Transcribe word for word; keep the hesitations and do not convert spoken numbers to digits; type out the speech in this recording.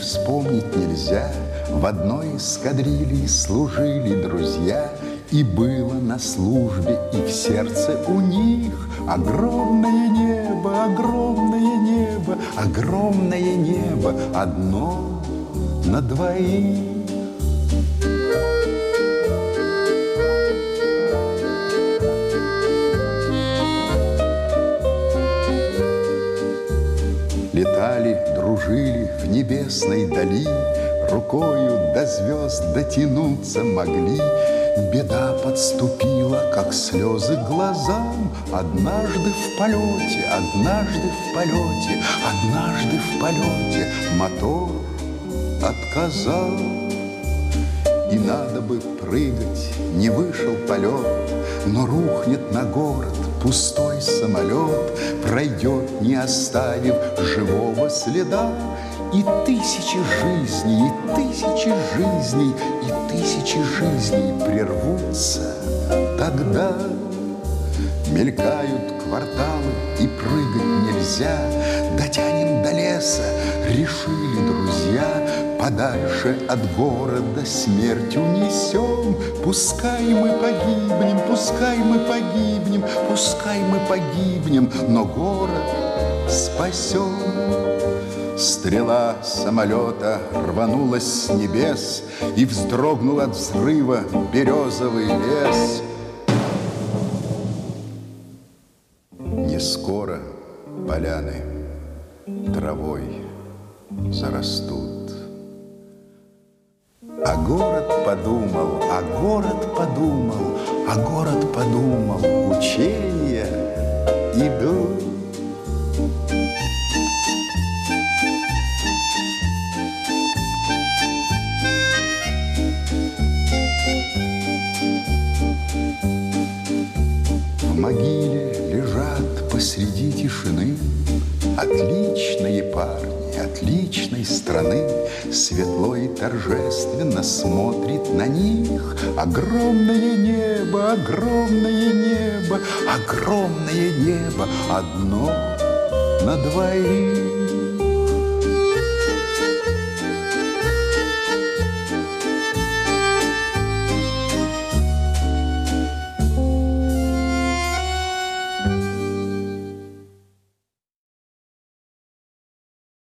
вспомнить нельзя. В одной эскадрильи служили друзья, и было на службе и в сердце у них огромное небо, огромное небо, огромное небо, одно на двоих. Летали, дружили в небесной дали, рукою до звезд дотянуться могли. Беда подступила, как слезы к глазам. Однажды в полете, однажды в полете, однажды в полете мотор отказал. И надо бы прыгать, не вышел полет, но рухнет на город пустой самолет, пройдет, не оставив живого следа. И тысячи жизней, и тысячи жизней, и тысячи жизней прервутся тогда. Мелькают кварталы, и прыгать нельзя. Дотянем до леса, решили друзья. Подальше от города смерть унесем. Пускай мы погибнем, пускай мы погибнем, пускай мы погибнем, но город спасем. Стрела самолета рванулась с небес, и вздрогнул от взрыва березовый лес. Не скоро поляны травой зарастут. А город подумал, а город подумал, а город подумал, учения идут. В могиле лежат посреди тишины отличные парни, отличной страны. Светло и торжественно смотрит на них огромное небо, огромное небо, огромное небо, одно на двоих.